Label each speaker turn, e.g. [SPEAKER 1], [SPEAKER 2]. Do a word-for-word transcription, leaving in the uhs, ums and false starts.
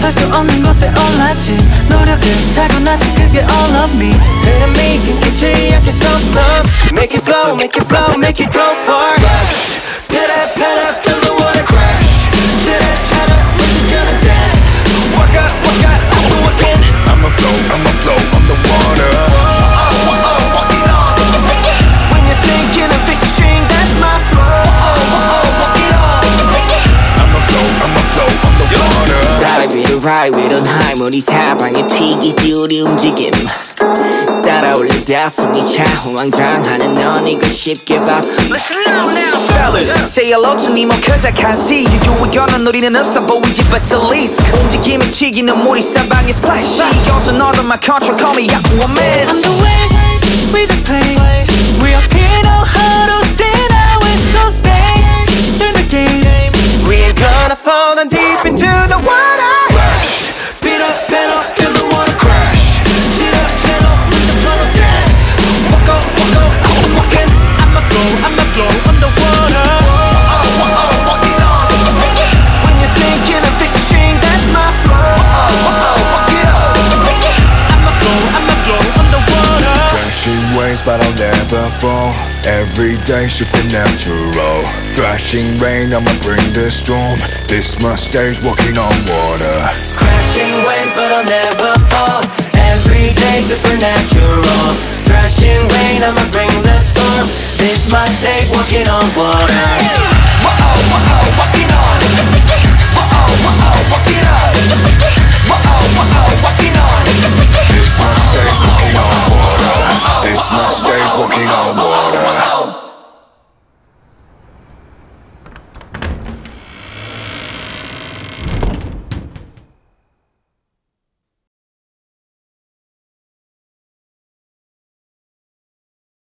[SPEAKER 1] 할 수 없는 곳에 올랐지 노력은 타고났지 그게 all of me 흐름이 끊기지 않게 stop stop Make it flow, make it flow, make it go far Splash, pitter patter, feel the water crash Chitter chatter, we're just gonna dance Walk out, walk out, I'm walking
[SPEAKER 2] I'ma flow, I'ma flow on the water
[SPEAKER 1] Oh, oh, oh, walk it on When you're sinking and fishing, that's my flow Oh, oh, oh, walk it on
[SPEAKER 2] I'ma flow, I'ma flow on the water
[SPEAKER 3] Ride with a ride with a high 우리 사방에 튀기지 우리 움직임 따라올리다 숨이 차 호황장하는 넌 이거 쉽게 받지
[SPEAKER 4] Listen now now fellas Say hello to Nemo cause I can't see you 유의견은 우리는 없어 보이지 but at least 움직임이 튀기는 물이 사방에 splash 이것은 all of my control call me Aquaman
[SPEAKER 1] I'm the wish, we just play We up here know how to sit out with so stay to the game We ain't gonna fall down deep into the water Splash, beat up, beat up, feel the water crash Chitter, chitter, we're just gonna dance Walk out, walk out, I'm walking I'ma flow, I'ma flow on the water Oh, oh, oh, walk it on When you're sinking and fishing, that's my flow Oh, oh, walk it on I'ma flow, I'ma flow on the water
[SPEAKER 2] Crashing waves but I'll never fall Every day supernatural Thrashing rain, I'ma bring the storm This my stage walking on water
[SPEAKER 1] Crashing waves but I'll never fall Every day supernatural Thrashing rain, I'ma bring the storm This my stage walking on water